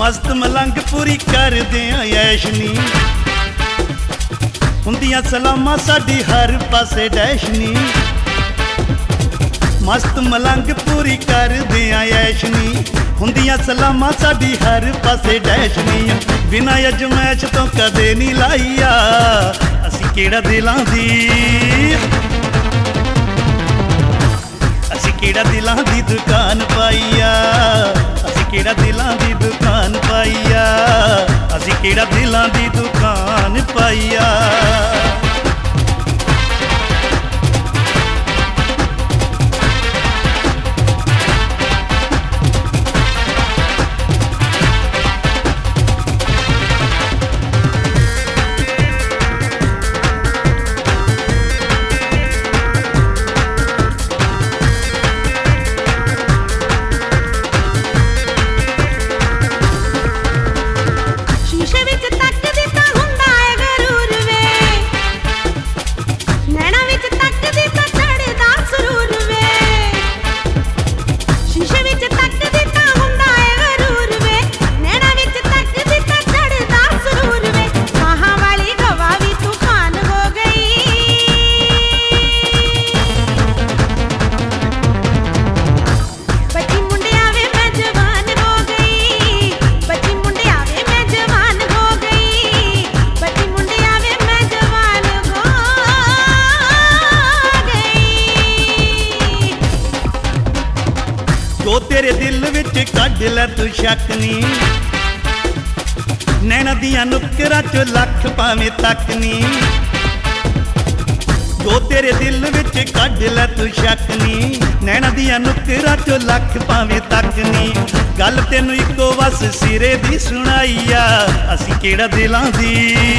मस्त मलंग पूरी कर दियां ऐशनी हुंदियां सलामां साडी हर पासे डैशनी मस्त मलंग पूरी कर दियां ऐशनी हुंदियां सलामां साडी हर पासे डैशनी बिना अजमैश तो कदे नहीं लाईया असी केड़ा दिलां दी असी केड़ा दिलां दी दुकान पाईया असी केड़ा दिलां दी दुकान पाईया असी केड़ा दिलां दी दुकान पाईया जो तेरे दिल विच कढ लै तू शक नी नैना दियां नुकरां चो लख भावें तक नी जो तेरे दिल विच कढ लै तू शक नी नैना दियां नुकरां चो लख भावें तक नी गल तैनूं इक्को बस सिरे दी सुनाईया असी केड़ा दिलां दी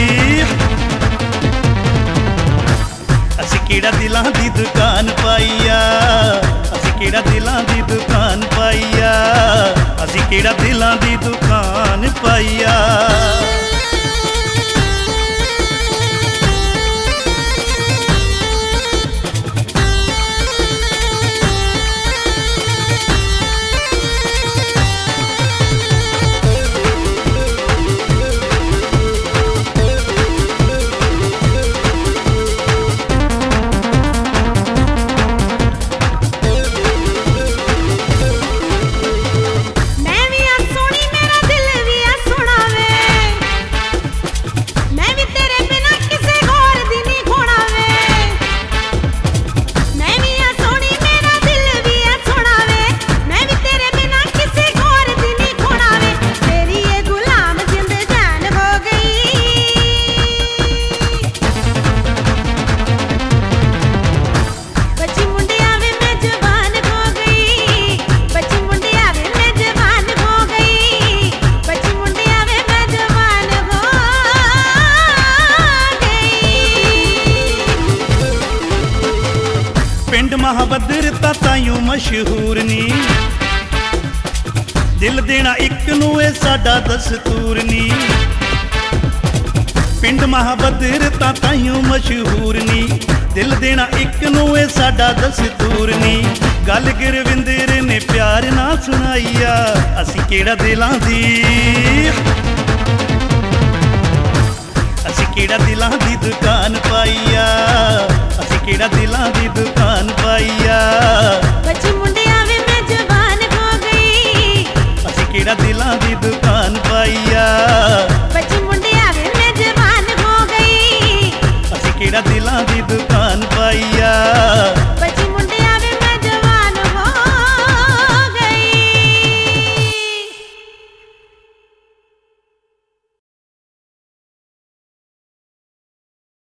असी केड़ा दिलां दी दुकान पाईया केड़ा दिलां दी दुकान पाईया असी केड़ा दिलां दी दुकान पाईया पिंड महाबदर तायूं मशहूर नी दिल देना इक नूं ए साडा दस्तूर नी पिंड महाबदर तायूं मशहूर नी दिल देना इक नूं ए साडा दस्तूर नी गल गुरविंदर ने प्यार ना सुनाईया असी केड़ा दिलां दी असी केड़ा दिलां दी दुकान पाईया असी केड़ा दिलां दी दुकान